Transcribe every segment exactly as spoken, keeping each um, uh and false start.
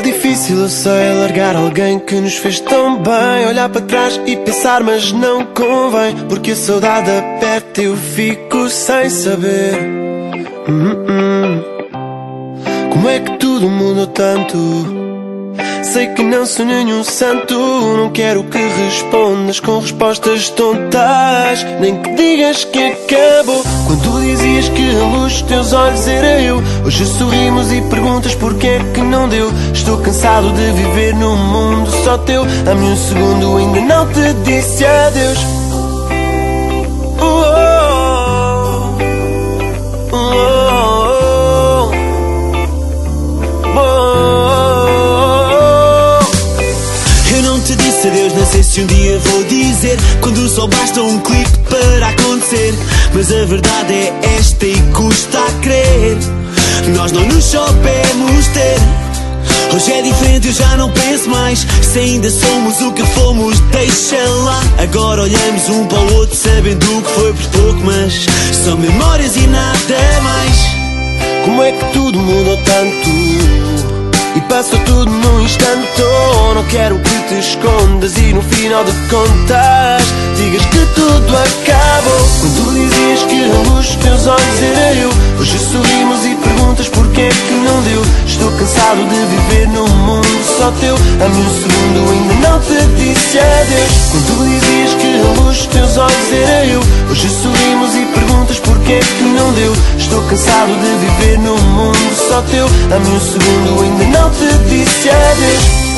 difícil, eu sei, largar alguém que nos fez tão bem. Olhar para trás e pensar, mas não convém, porque a saudade aperta e eu fico sem saber hum, hum. Como é que tudo mudou tanto? Sei que não sou nenhum santo. Não quero que respondas com respostas tontas, nem que digas que acabou. Quando tu dizias que a luz dos teus olhos era eu, hoje sorrimos e perguntas porque é que não deu. Estou cansado de viver num mundo só teu. A mim um segundo ainda não te disse adeus. Oh, oh, oh, oh. Adeus, não sei se um dia vou dizer, quando só basta um clique para acontecer. Mas a verdade é esta e custa a crer, nós não nos soubemos ter. Hoje é diferente, eu já não penso mais. Se ainda somos o que fomos, deixa lá. Agora olhamos um para o outro sabendo que foi por pouco, mas são memórias e nada mais. Como é que tudo mudou tanto e passou tudo num instante? Oh, não quero que te escondas e no final de contas digas que tudo acabou. Quando tu dizias que a luz dos teus olhos era eu, hoje sorrimos e perguntas porque é que não deu. Estou cansado de viver num mundo só teu. A mim um segundo ainda não te disse adeus. Quando tu dizias que a luz dos teus olhos era eu, hoje sorrimos e perguntas porque é que não deu. Estou cansado de viver num mundo só teu. A mim um segundo ainda não te disse adeus.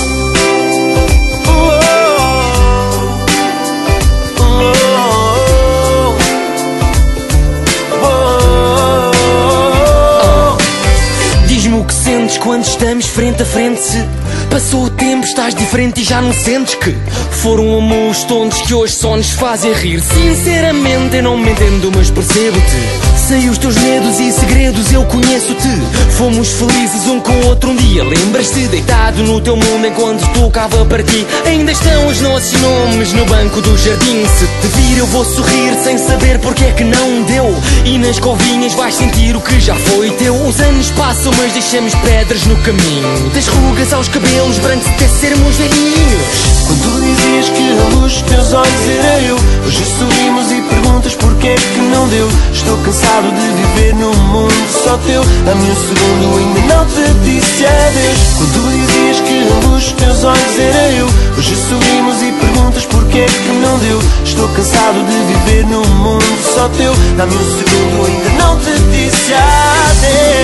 Quando estamos frente a frente, se passou o tempo, estás diferente e já não sentes que foram amores tontos que hoje só nos fazem rir. Sinceramente eu não me entendo, mas percebo-te. Sei os teus medos e segredos, eu conheço-te. Fomos felizes um com o outro um dia. Lembras-te, deitado no teu mundo enquanto tocava para ti. Ainda estão os nossos nomes no banco do jardim. Se te vir eu vou sorrir sem saber porque é que não deu. E nas covinhas vais sentir o que já foi teu. Os anos passam mas deixamos pedras no caminho, das rugas aos cabelos brancos até sermos velhinhos. Quando tu dizias que a luz dos teus olhos era eu, hoje sorrimos e perguntas porque é que não deu. Estou cansado de viver num mundo só teu. A mim um segundo ainda não te disse adeus. Quando tu dizias que a luz dos teus olhos era eu, hoje sorrimos e perguntas porque é que não deu. Estou cansado de viver num mundo só teu. A mim um segundo ainda não te disse adeus.